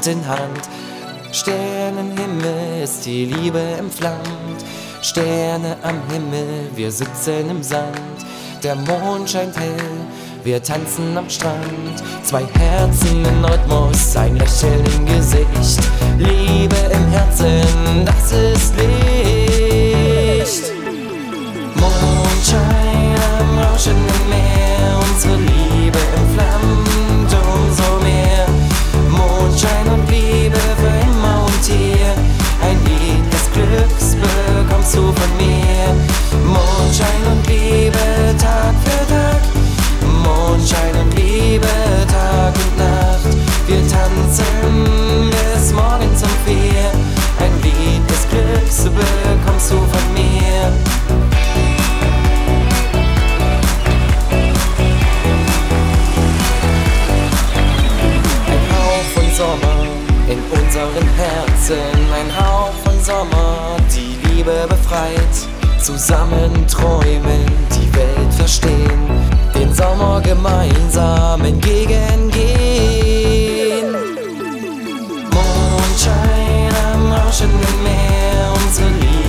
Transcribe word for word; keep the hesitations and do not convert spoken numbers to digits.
in Hand. Sternenhimmel ist die Liebe entflammt. Sterne am Himmel, wir sitzen im Sand. Der Mond scheint hell, wir tanzen am Strand. Zwei Herzen in Rhythmus, ein Lächeln im Gesicht. Liebe im Herzen, das ist Licht. Mondschein am rauschenden Meer, unsere Liebe entflammt umso mehr. Mondschein und Liebe für immer und hier. Ein Lied des Glücks bekommst du von mir. Mondschein und Liebe, Tag für Tag. Mondschein und Liebe, Tag und Nacht. Wir tanzen bis morgens um vier. Ein Lied des Glücks bekommst du von mir. Ein Hauch von Sommer in unseren Herzen. Ein Hauch von Sommer, die Liebe befreit. Zusammen träumen, die Welt verstehen, den Sommer gemeinsam entgegengehen. Mondschein am rauschenden Meer, unsere Liebe